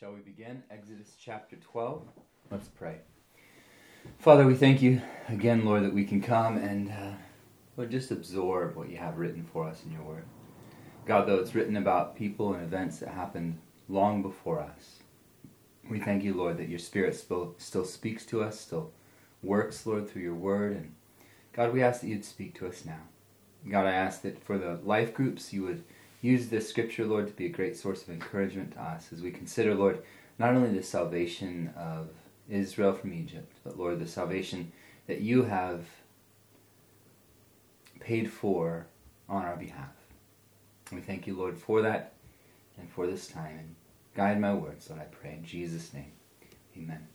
Shall we begin? Exodus chapter 12. Let's pray. Father, we thank you again, Lord, that we can come and Lord, just absorb what you have written for us in your word. God, though it's written about people and events that happened long before us, we thank you, Lord, that your Spirit still speaks to us, still works, Lord, through your word. And God, we ask that you'd speak to us now. God, I ask that for the life groups, you would use this scripture, Lord, to be a great source of encouragement to us as we consider, Lord, not only the salvation of Israel from Egypt, but, Lord, the salvation that you have paid for on our behalf. We thank you, Lord, for that and for this time. And guide my words, Lord, I pray in Jesus' name. Amen.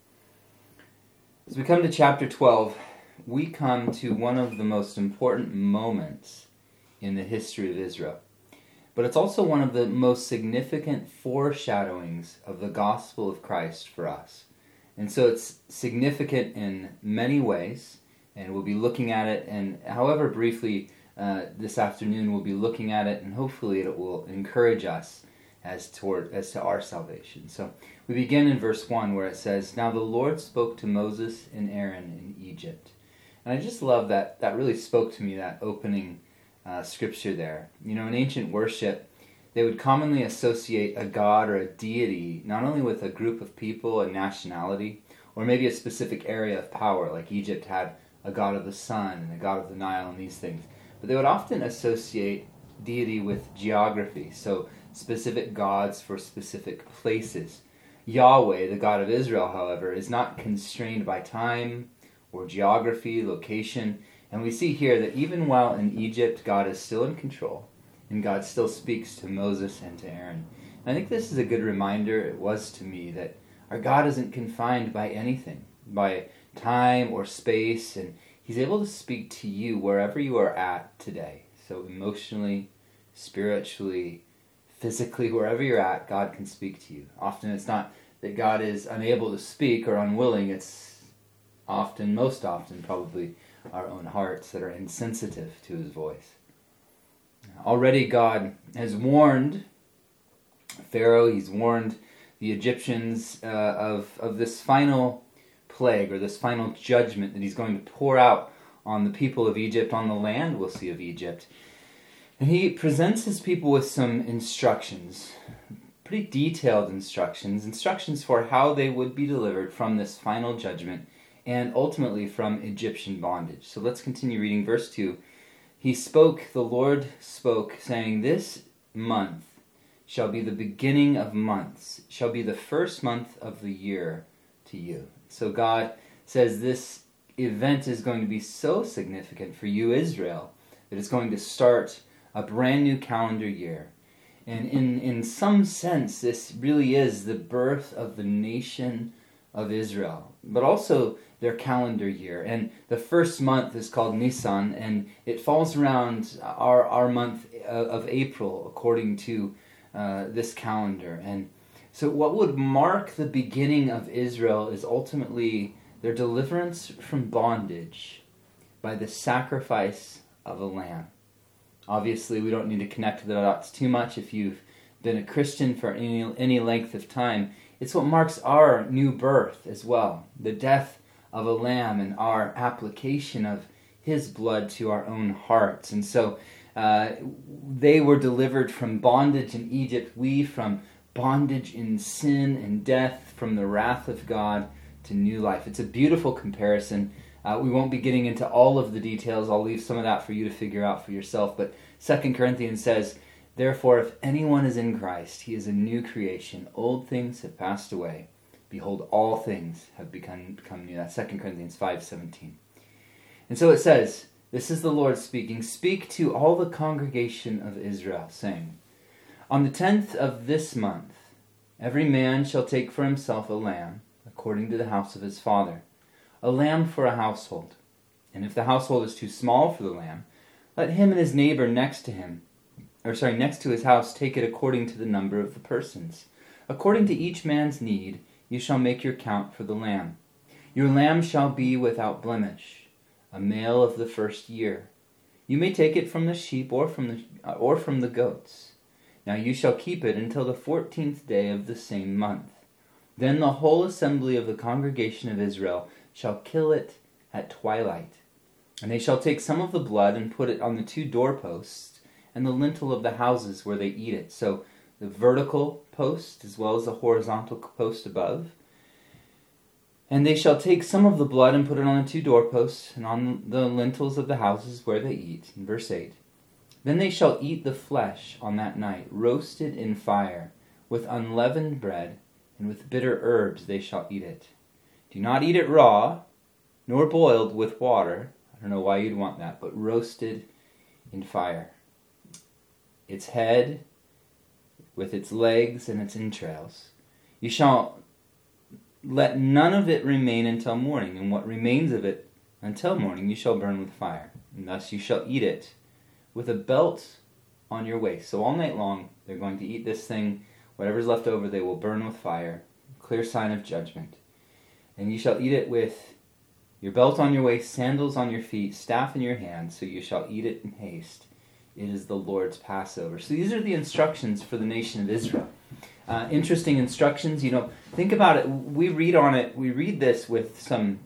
As we come to chapter 12, we come to one of the most important moments in the history of Israel. But it's also one of the most significant foreshadowings of the gospel of Christ for us. And so it's significant in many ways, and we'll be looking at it, and however briefly this afternoon we'll be looking at it, and hopefully it will encourage us as to our salvation. So we begin in verse 1 where it says, "Now the Lord spoke to Moses and Aaron in Egypt." And I just love that. That really spoke to me, that opening scripture there. You know, in ancient worship, they would commonly associate a god or a deity not only with a group of people, a nationality, or maybe a specific area of power, like Egypt had a god of the sun and a god of the Nile and these things, but they would often associate deity with geography, so specific gods for specific places. Yahweh, the God of Israel, however, is not constrained by time or geography, location. And we see here that even while in Egypt, God is still in control, and God still speaks to Moses and to Aaron. And I think this is a good reminder, it was to me, that our God isn't confined by anything, by time or space, and He's able to speak to you wherever you are at today. So emotionally, spiritually, physically, wherever you're at, God can speak to you. Often it's not that God is unable to speak or unwilling, it's often, most often probably, our own hearts that are insensitive to His voice. Already God has warned Pharaoh, He's warned the Egyptians of this final plague or this final judgment that He's going to pour out on the people of Egypt, on the land, we'll see, of Egypt. And He presents His people with some instructions, pretty detailed instructions for how they would be delivered from this final judgment and ultimately from Egyptian bondage. So let's continue reading verse 2. The Lord spoke, saying, "This month shall be the beginning of months, shall be the first month of the year to you." So God says this event is going to be so significant for you, Israel, that it's going to start a brand new calendar year. And in some sense, this really is the birth of the nation of Israel, but also their calendar year. And the first month is called Nisan, and it falls around our month of April according to this calendar. And so what would mark the beginning of Israel is ultimately their deliverance from bondage by the sacrifice of a lamb. Obviously, we don't need to connect the dots too much if you've been a Christian for any length of time. It's what marks our new birth as well, the death of a lamb and our application of His blood to our own hearts. And so they were delivered from bondage in Egypt, we from bondage in sin and death, from the wrath of God to new life. It's a beautiful comparison. We won't be getting into all of the details. I'll leave some of that for you to figure out for yourself. But 2 Corinthians says, "Therefore, if anyone is in Christ, he is a new creation. Old things have passed away. Behold, all things have become new." That's 2 Corinthians 5:17. And so it says, this is the Lord speaking, "Speak to all the congregation of Israel, saying, on the 10th of this month, every man shall take for himself a lamb, according to the house of his father, a lamb for a household. And if the household is too small for the lamb, let him and his neighbor next to his house take it according to the number of the persons. According to each man's need, you shall make your count for the lamb. Your lamb shall be without blemish, a male of the first year. You may take it from the sheep or from the goats. Now you shall keep it until the 14th day of the same month. Then the whole assembly of the congregation of Israel shall kill it at twilight. And they shall take some of the blood and put it on the 2 doorposts and the lintel of the houses where they eat it. So the vertical post as well as the horizontal post above. And they shall take some of the blood and put it on the 2 doorposts and on the lintels of the houses where they eat. In verse 8. Then they shall eat the flesh on that night, roasted in fire, with unleavened bread, and with bitter herbs they shall eat it. Do not eat it raw, nor boiled with water. I don't know why you'd want that, but roasted in fire. Its head, with its legs and its entrails. You shall let none of it remain until morning, and what remains of it until morning you shall burn with fire. And thus you shall eat it with a belt on your waist. So all night long, they're going to eat this thing. Whatever's left over, they will burn with fire. Clear sign of judgment. And you shall eat it with your belt on your waist, sandals on your feet, staff in your hand, so you shall eat it in haste. It is the Lord's Passover. So these are the instructions for the nation of Israel. Interesting instructions. Think about it. We read this with some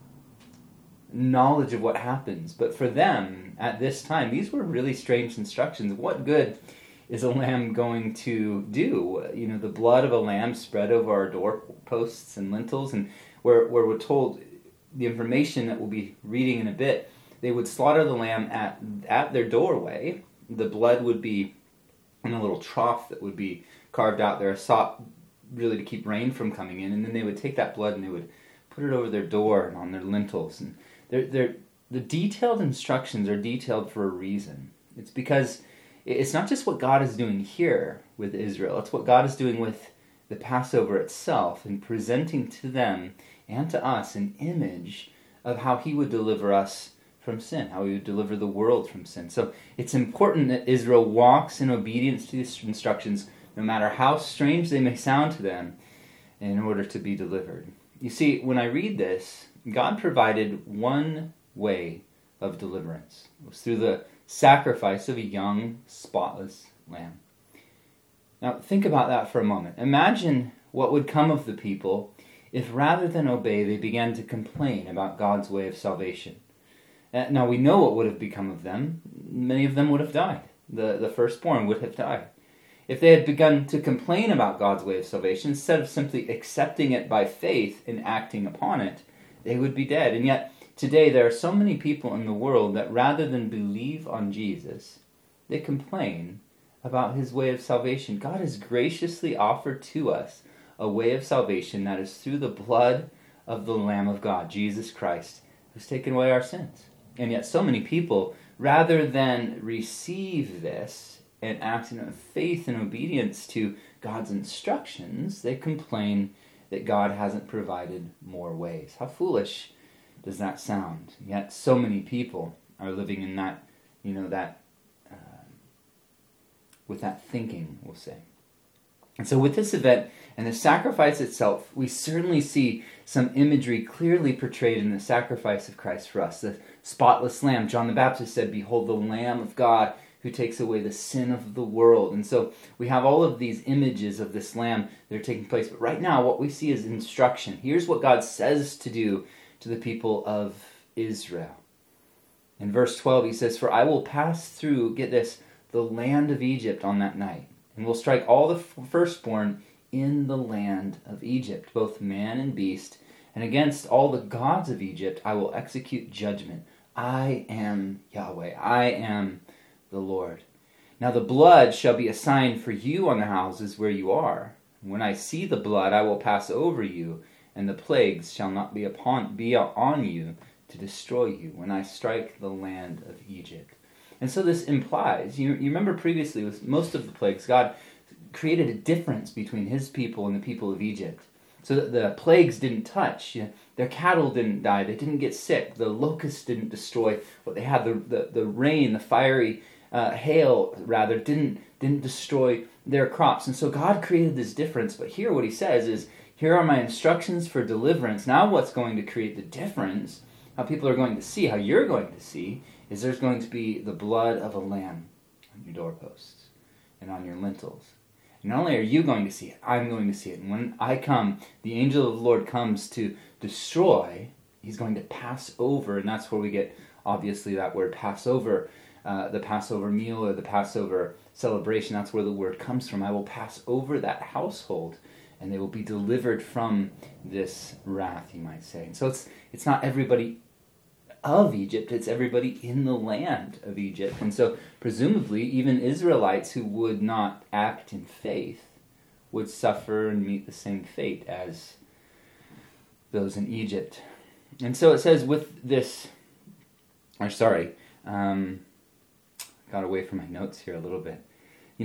knowledge of what happens. But for them, at this time, these were really strange instructions. What good is a lamb going to do? The blood of a lamb spread over our doorposts and lintels, and where we're told the information that we'll be reading in a bit, they would slaughter the lamb at their doorway. The blood would be in a little trough that would be carved out there, sought really to keep rain from coming in, and then they would take that blood and they would put it over their door and on their lintels. And the detailed instructions are detailed for a reason. It's because it's not just what God is doing here with Israel, it's what God is doing with the Passover itself and presenting to them and to us an image of how he would deliver us from sin, how he would deliver the world from sin. So it's important that Israel walks in obedience to these instructions, no matter how strange they may sound to them, in order to be delivered. You see, when I read this, God provided one way of deliverance. It was through the sacrifice of a young, spotless lamb. Now, think about that for a moment. Imagine what would come of the people if rather than obey, they began to complain about God's way of salvation. Now, we know what would have become of them. Many of them would have died. The firstborn would have died. If they had begun to complain about God's way of salvation, instead of simply accepting it by faith and acting upon it, they would be dead. And yet, today, there are so many people in the world that rather than believe on Jesus, they complain about his way of salvation. God has graciously offered to us a way of salvation that is through the blood of the Lamb of God, Jesus Christ, who's taken away our sins. And yet so many people, rather than receive this and act in faith and obedience to God's instructions, they complain that God hasn't provided more ways. How foolish does that sound? Yet so many people are living in that, with that thinking, we'll say. And so with this event and the sacrifice itself, we certainly see some imagery clearly portrayed in the sacrifice of Christ for us. The spotless lamb. John the Baptist said, "Behold the Lamb of God who takes away the sin of the world." And so we have all of these images of this lamb that are taking place. But right now, what we see is instruction. Here's what God says to do to the people of Israel. In verse 12, he says, "For I will pass through," get this, "the land of Egypt on that night, and will strike all the firstborn in the land of Egypt, both man and beast, and against all the gods of Egypt I will execute judgment. I am Yahweh, I am the Lord. Now the blood shall be a sign for you on the houses where you are. When I see the blood, I will pass over you, and the plagues shall not be on you to destroy you when I strike the land of Egypt." And so this implies, you remember previously with most of the plagues, God created a difference between his people and the people of Egypt. So that the plagues didn't touch. Their cattle didn't die. They didn't get sick. The locusts didn't destroy what they had. The rain, the fiery hail, rather, didn't destroy their crops. And so God created this difference. But here what he says is, here are my instructions for deliverance. Now what's going to create the difference, how people are going to see, how you're going to see, is there's going to be the blood of a lamb on your doorposts and on your lintels. And not only are you going to see it, I'm going to see it. And when I come, the angel of the Lord comes to destroy. He's going to pass over, and that's where we get, obviously, that word Passover, the Passover meal or the Passover celebration. That's where the word comes from. I will pass over that household, and they will be delivered from this wrath, you might say. And so it's not everybody of Egypt, it's everybody in the land of Egypt. And so presumably even Israelites who would not act in faith would suffer and meet the same fate as those in Egypt. And so it says with this, got away from my notes here a little bit. We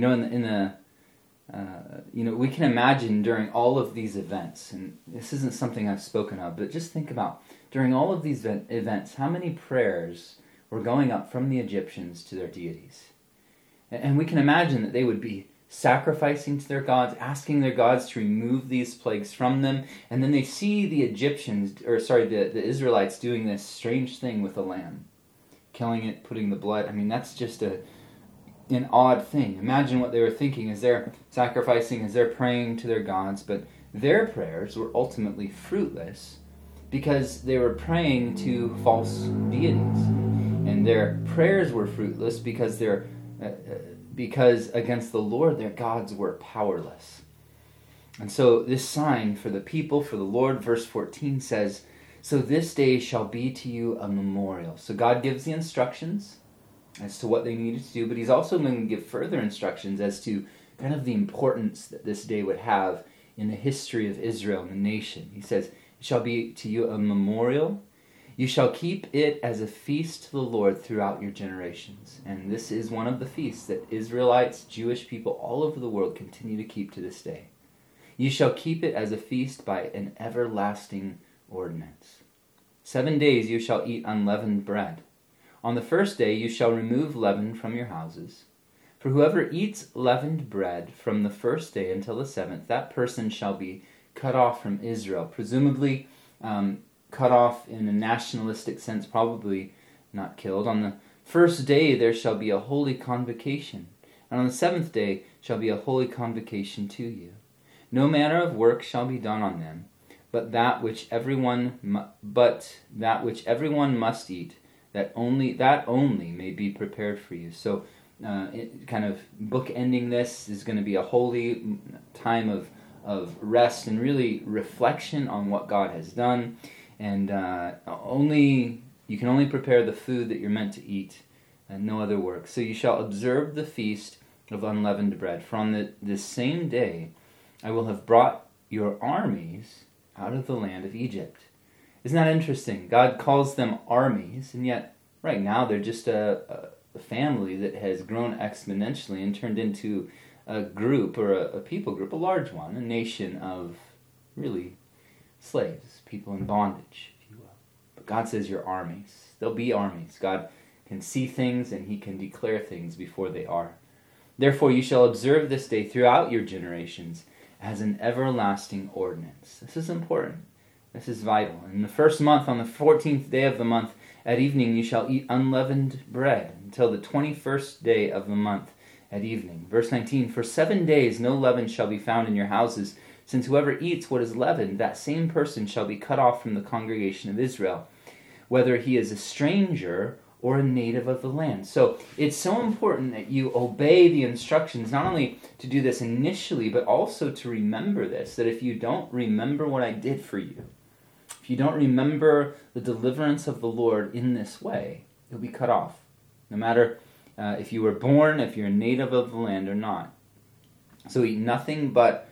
can imagine during all of these events, and this isn't something I've spoken of, but just think about, during all of these events, how many prayers were going up from the Egyptians to their deities. And we can imagine that they would be sacrificing to their gods, asking their gods to remove these plagues from them, and then they see the the Israelites doing this strange thing with a lamb, killing it, putting the blood. I mean, that's just an odd thing. Imagine what they were thinking as they're sacrificing, as they're praying to their gods, but their prayers were ultimately fruitless because they were praying to false deities. And their prayers were fruitless because because against the Lord their gods were powerless. And so this sign for the people, for the Lord, verse 14 says, "So this day shall be to you a memorial." So God gives the instructions as to what they needed to do, but he's also going to give further instructions as to kind of the importance that this day would have in the history of Israel and the nation. He says, "It shall be to you a memorial. You shall keep it as a feast to the Lord throughout your generations." And this is one of the feasts that Israelites, Jewish people all over the world continue to keep to this day. "You shall keep it as a feast by an everlasting ordinance. 7 days you shall eat unleavened bread. On the first day you shall remove leaven from your houses. For whoever eats leavened bread from the first day until the seventh, that person shall be cut off from Israel." Presumably cut off in a nationalistic sense, probably not killed. "On the first day there shall be a holy convocation, and on the seventh day shall be a holy convocation to you. No manner of work shall be done on them, but that which everyone must eat, that only may be prepared for you." So, kind of bookending this is going to be a holy time of rest and really reflection on what God has done. And you can only prepare the food that you're meant to eat, and no other work. "So you shall observe the feast of unleavened bread. For on this same day I will have brought your armies out of the land of Egypt." Isn't that interesting? God calls them armies, and yet right now they're just a family that has grown exponentially and turned into a group, or a people group, a large one, a nation of really slaves, people in bondage, if you will. But God says you're armies. There'll be armies. God can see things and he can declare things before they are. "Therefore you shall observe this day throughout your generations as an everlasting ordinance." This is important. This is vital. "In the first month, on the 14th day of the month, at evening you shall eat unleavened bread until the 21st day of the month at evening." Verse 19, "For 7 days no leaven shall be found in your houses, since whoever eats what is leavened, that same person shall be cut off from the congregation of Israel, whether he is a stranger or a native of the land." So it's so important that you obey the instructions, not only to do this initially, but also to remember this, that if you don't remember what I did for you, if you don't remember the deliverance of the Lord in this way, you'll be cut off, no matter if you were born, if you're a native of the land or not. "So eat nothing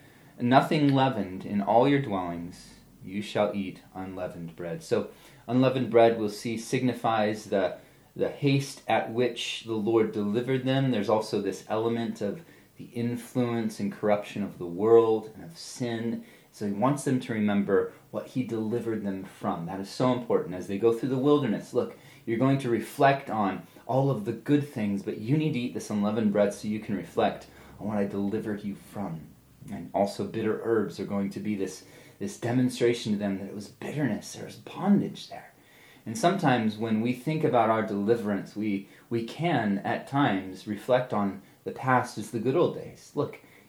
leavened in all your dwellings. You shall eat unleavened bread." So unleavened bread, we'll see, signifies the haste at which the Lord delivered them. There's also this element of the influence and corruption of the world and of sin. So he wants them to remember what he delivered them from. That is so important. As they go through the wilderness, look, you're going to reflect on all of the good things, but you need to eat this unleavened bread so you can reflect on what I delivered you from. And also bitter herbs are going to be this demonstration to them that it was bitterness, there was bondage there. And sometimes when we think about our deliverance, we can at times reflect on the past as the good old days. Look,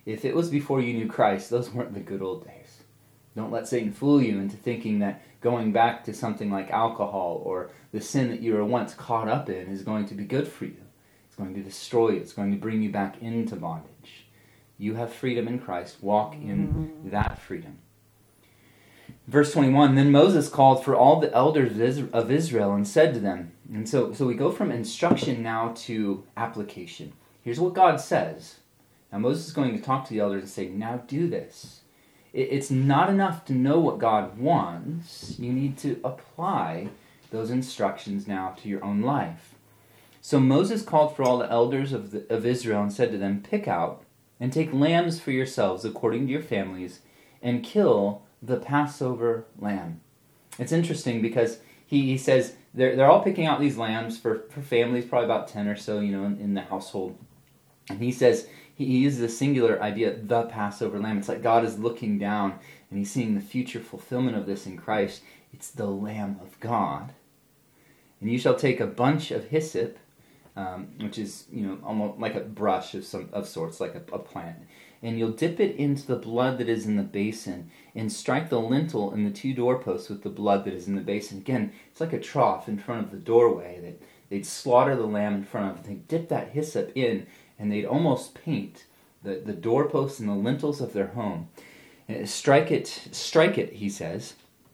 if it was before you knew Christ, those weren't the good old days. Don't let Satan fool you into thinking that going back to something like alcohol or the sin that you were once caught up in is going to be good for you. It's going to destroy you. It's going to bring you back into bondage. You have freedom in Christ. Walk in that freedom. Verse 21, then Moses called for all the elders of Israel and said to them, and so we go from instruction now to application. Here's what God says. Now Moses is going to talk to the elders and say, now do this. It's not enough to know what God wants. You need to apply those instructions now to your own life. So Moses called for all the elders of Israel and said to them, pick out and take lambs for yourselves according to your families and kill the Passover lamb. It's interesting because he says they're all picking out these lambs for families, probably about 10 or so, in the household. And he says, he uses a singular idea, the Passover lamb. It's like God is looking down and he's seeing the future fulfillment of this in Christ. It's the Lamb of God. And you shall take a bunch of hyssop, which is, almost like a brush of sorts, like a plant. And you'll dip it into the blood that is in the basin and strike the lintel and the 2 doorposts with the blood that is in the basin. Again, it's like a trough in front of the doorway that they'd slaughter the lamb in front of. They'd dip that hyssop in and they'd almost paint the doorposts and the lintels of their home. And strike it, he says,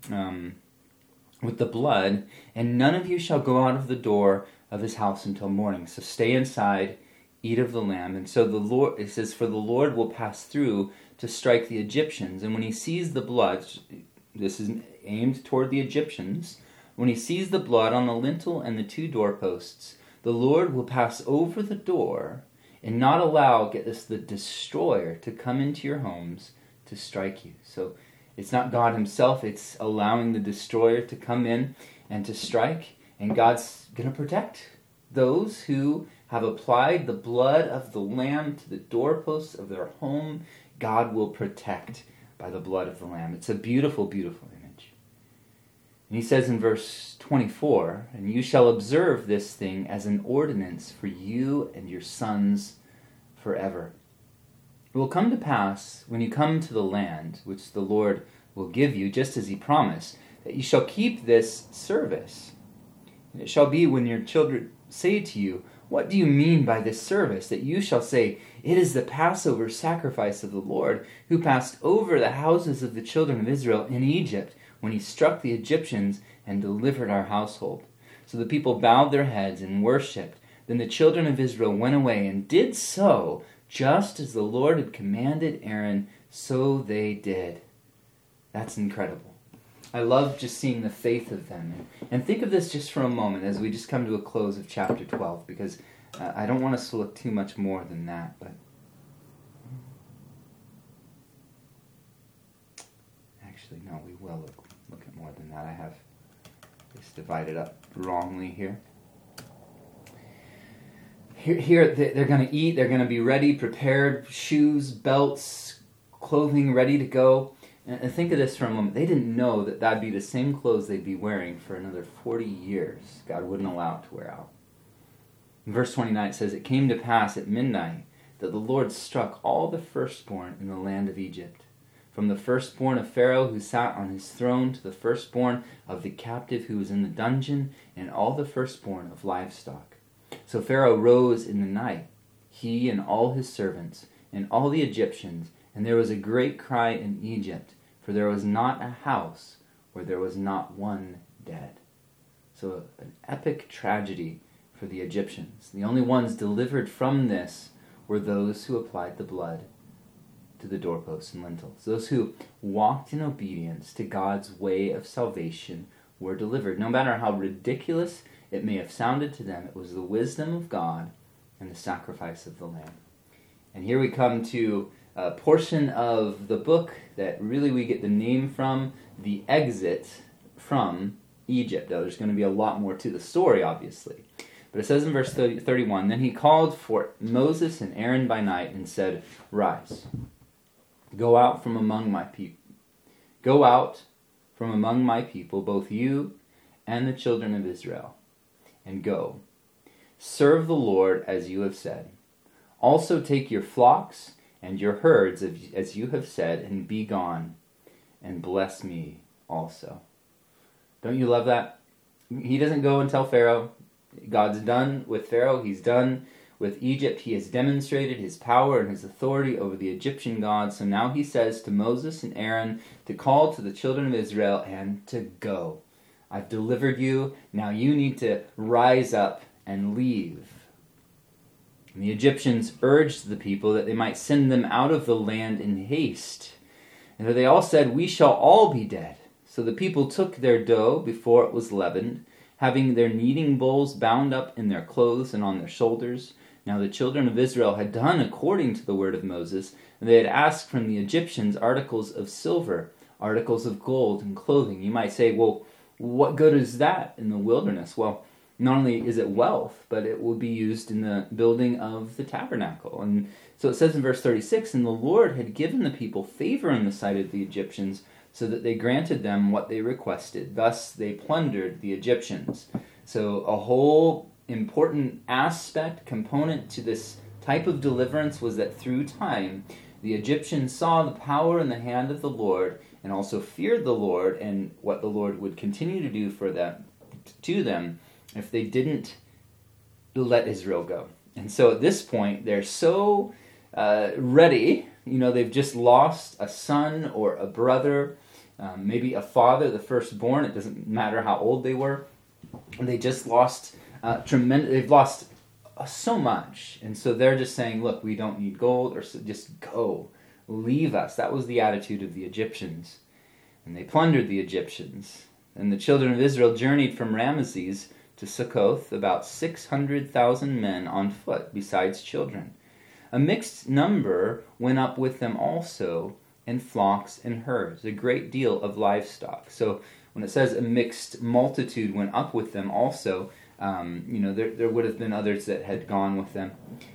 with the blood, and none of you shall go out of the door of his house until morning. So stay inside, eat of the lamb. And so the Lord, it says, for the Lord will pass through to strike the Egyptians. And when he sees the blood, this is aimed toward the Egyptians, when he sees the blood on the lintel and the 2 doorposts, the Lord will pass over the door and not allow, get this, the destroyer to come into your homes to strike you. So it's not God himself, it's allowing the destroyer to come in and to strike. And God's going to protect those who have applied the blood of the lamb to the doorposts of their home. God will protect by the blood of the lamb. It's a beautiful, beautiful image. And he says in verse 24, and you shall observe this thing as an ordinance for you and your sons forever. It will come to pass when you come to the land which the Lord will give you, just as he promised, that you shall keep this service. And it shall be when your children say to you, what do you mean by this service? That you shall say, it is the Passover sacrifice of the Lord, who passed over the houses of the children of Israel in Egypt, when he struck the Egyptians and delivered our household. So the people bowed their heads and worshipped. Then the children of Israel went away and did so, just as the Lord had commanded Aaron, so they did. That's incredible. I love just seeing the faith of them. And think of this just for a moment as we just come to a close of chapter 12, because I don't want us to look too much more than that, but actually, no, we will look at more than that. I have this divided up wrongly here. Here they're going to eat, they're going to be ready, prepared, shoes, belts, clothing ready to go. And think of this for a moment. They didn't know that that'd be the same clothes they'd be wearing for another 40 years. God wouldn't allow it to wear out. In verse 29 it says, it came to pass at midnight that the Lord struck all the firstborn in the land of Egypt, from the firstborn of Pharaoh who sat on his throne to the firstborn of the captive who was in the dungeon, and all the firstborn of livestock. So Pharaoh rose in the night, he and all his servants, and all the Egyptians, and there was a great cry in Egypt, for there was not a house where there was not one dead. So an epic tragedy for the Egyptians. The only ones delivered from this were those who applied the blood to the doorposts and lintels. Those who walked in obedience to God's way of salvation were delivered. No matter how ridiculous it may have sounded to them, it was the wisdom of God and the sacrifice of the Lamb. And here we come to a portion of the book that really we get the name from, the exit from Egypt. Now, there's going to be a lot more to the story, obviously. But it says in verse 31, then he called for Moses and Aaron by night and said, rise, go out from among my people. Go out from among my people, both you and the children of Israel, and go. Serve the Lord as you have said. Also take your flocks and your herds, as you have said, and be gone, and bless me also. Don't you love that? He doesn't go and tell Pharaoh. God's done with Pharaoh. He's done with Egypt. He has demonstrated his power and his authority over the Egyptian gods. So now he says to Moses and Aaron to call to the children of Israel and to go. I've delivered you. Now you need to rise up and leave. And the Egyptians urged the people that they might send them out of the land in haste. And they all said, we shall all be dead. So the people took their dough before it was leavened, having their kneading bowls bound up in their clothes and on their shoulders. Now the children of Israel had done according to the word of Moses, and they had asked from the Egyptians articles of silver, articles of gold, and clothing. You might say, well, what good is that in the wilderness? Well, not only is it wealth, but it will be used in the building of the tabernacle. And so it says in verse 36, and the Lord had given the people favor in the sight of the Egyptians, so that they granted them what they requested. Thus they plundered the Egyptians. So a whole important component to this type of deliverance was that through time, the Egyptians saw the power in the hand of the Lord, and also feared the Lord and what the Lord would continue to do to them if they didn't let Israel go. And so at this point, they're so ready. They've just lost a son or a brother, maybe a father, the firstborn. It doesn't matter how old they were. They just lost they've lost so much. And so they're just saying, look, we don't need gold, or just go. Leave us. That was the attitude of the Egyptians. And they plundered the Egyptians. And the children of Israel journeyed from Ramesses to Succoth, about 600,000 men on foot, besides children. A mixed number went up with them also, and flocks and herds, a great deal of livestock. So when it says a mixed multitude went up with them also, there would have been others that had gone with them,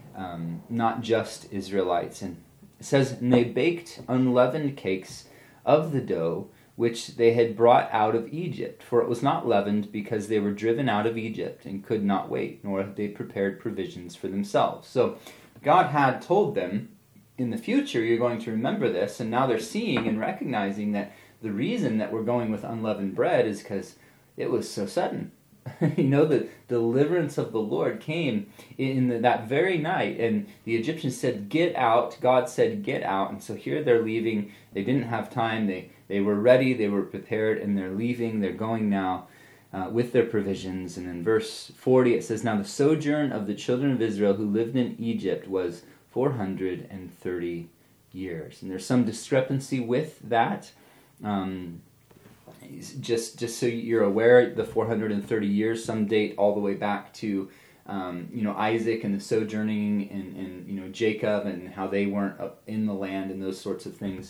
not just Israelites. And it says, and they baked unleavened cakes of the dough which they had brought out of Egypt, for it was not leavened, because they were driven out of Egypt and could not wait, nor had they prepared provisions for themselves. So God had told them, in the future you're going to remember this, and now they're seeing and recognizing that the reason that we're going with unleavened bread is because it was so sudden. The deliverance of the Lord came in that very night, and the Egyptians said, get out. God said, get out. And so here they're leaving. They didn't have time. They were ready. They were prepared, and they're leaving. They're going now with their provisions. And in verse 40 it says, now the sojourn of the children of Israel who lived in Egypt was 430 years. And there's some discrepancy with that. Just so you're aware, the 430 years, some date all the way back to Isaac and the sojourning, and Jacob and how they weren't up in the land and those sorts of things.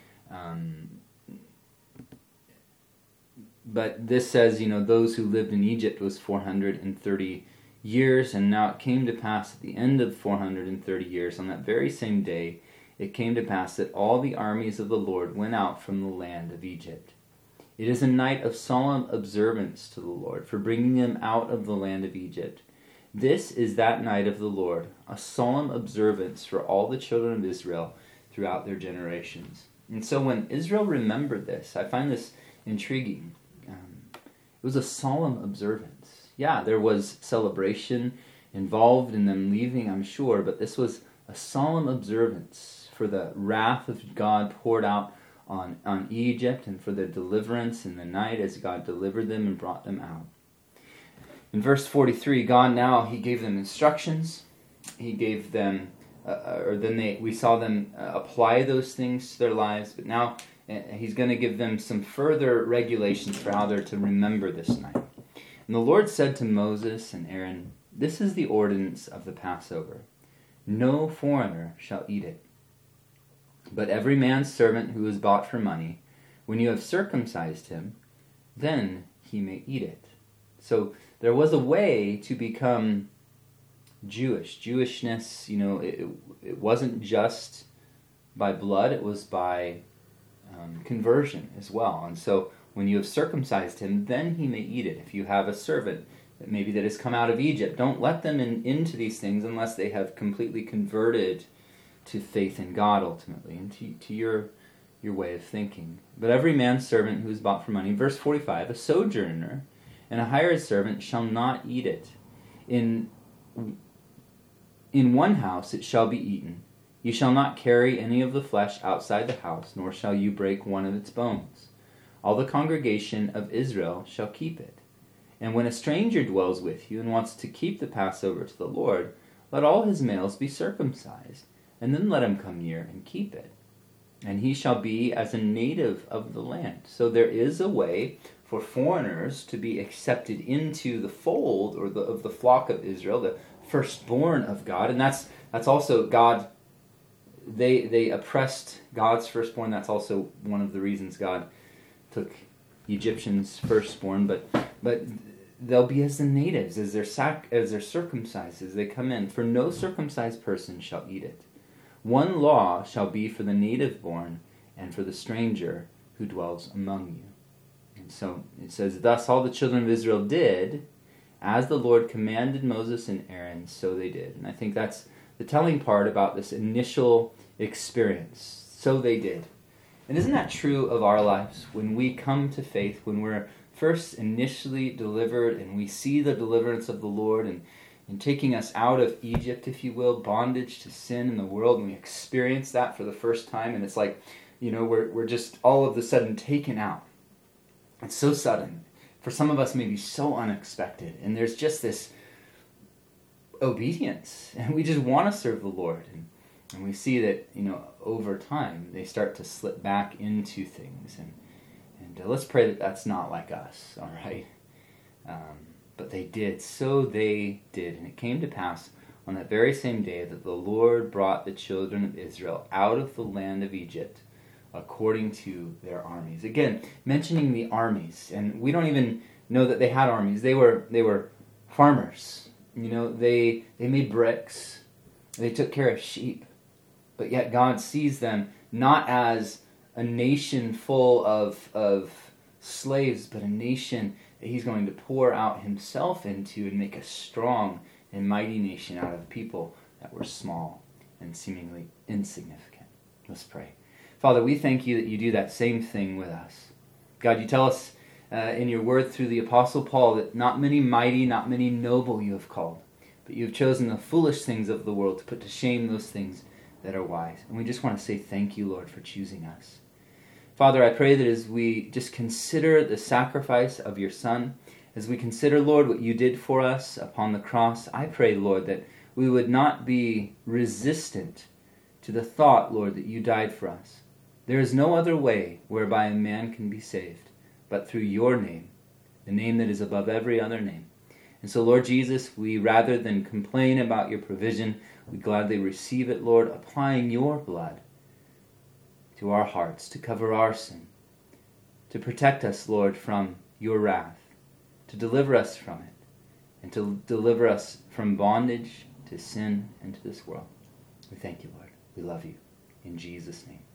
But this says, those who lived in Egypt was 430 years, and now it came to pass at the end of 430 years, on that very same day, it came to pass that all the armies of the Lord went out from the land of Egypt. It is a night of solemn observance to the Lord, for bringing them out of the land of Egypt. This is that night of the Lord, a solemn observance for all the children of Israel throughout their generations. And so when Israel remembered this, I find this intriguing. It was a solemn observance. Yeah, there was celebration involved in them leaving, I'm sure, but this was a solemn observance for the wrath of God poured out on Egypt, and for their deliverance in the night as God delivered them and brought them out. In verse 43, God now, He gave them instructions. He gave them, we saw them apply those things to their lives, but now He's going to give them some further regulations for how they're to remember this night. And the Lord said to Moses and Aaron, this is the ordinance of the Passover. No foreigner shall eat it. But every man's servant who is bought for money, when you have circumcised him, then he may eat it. So there was a way to become Jewish. Jewishness, it wasn't just by blood, it was by conversion as well. And so when you have circumcised him, then he may eat it. If you have a servant that has come out of Egypt, don't let them into these things unless they have completely converted to faith in God ultimately, and to your way of thinking. But every man's servant who is bought for money, verse 45, a sojourner and a hired servant shall not eat it. In one house it shall be eaten. You shall not carry any of the flesh outside the house, nor shall you break one of its bones. All the congregation of Israel shall keep it. And when a stranger dwells with you and wants to keep the Passover to the Lord, let all his males be circumcised, and then let him come near and keep it. And he shall be as a native of the land. So there is a way for foreigners to be accepted into the fold or of the flock of Israel, the firstborn of God. And that's also God. They oppressed God's firstborn. That's also one of the reasons God took Egyptians' firstborn. But they'll be as the natives, as they're circumcised, as they come in. For no circumcised person shall eat it. One law shall be for the native born and for the stranger who dwells among you. And so it says, thus all the children of Israel did, as the Lord commanded Moses and Aaron, so they did. And I think that's the telling part about this initial experience. So they did. And isn't that true of our lives? When we come to faith, when we're first initially delivered and we see the deliverance of the Lord and taking us out of Egypt, if you will, bondage to sin in the world, and we experience that for the first time, and it's like, we're just all of a sudden taken out. It's so sudden. For some of us, maybe so unexpected. And there's just this obedience, and we just want to serve the Lord. And we see that, over time, they start to slip back into things. And let's pray that that's not like us, all right? But they did, so they did. And it came to pass on that very same day that the Lord brought the children of Israel out of the land of Egypt according to their armies. Again, mentioning the armies. And we don't even know that they had armies. They were farmers. They made bricks. They took care of sheep. But yet God sees them not as a nation full of slaves, but a nation that he's going to pour out himself into and make a strong and mighty nation out of people that were small and seemingly insignificant. Let's pray. Father, we thank you that you do that same thing with us. God, you tell us in your word through the Apostle Paul that not many mighty, not many noble you have called, but you have chosen the foolish things of the world to put to shame those things that are wise. And we just want to say thank you, Lord, for choosing us. Father, I pray that as we just consider the sacrifice of your Son, as we consider, Lord, what you did for us upon the cross, I pray, Lord, that we would not be resistant to the thought, Lord, that you died for us. There is no other way whereby a man can be saved but through your name, the name that is above every other name. And so, Lord Jesus, we, rather than complain about your provision, we gladly receive it, Lord, applying your blood to our hearts, to cover our sin, to protect us, Lord, from your wrath, to deliver us from it, and to deliver us from bondage to sin and to this world. We thank you, Lord. We love you. In Jesus' name.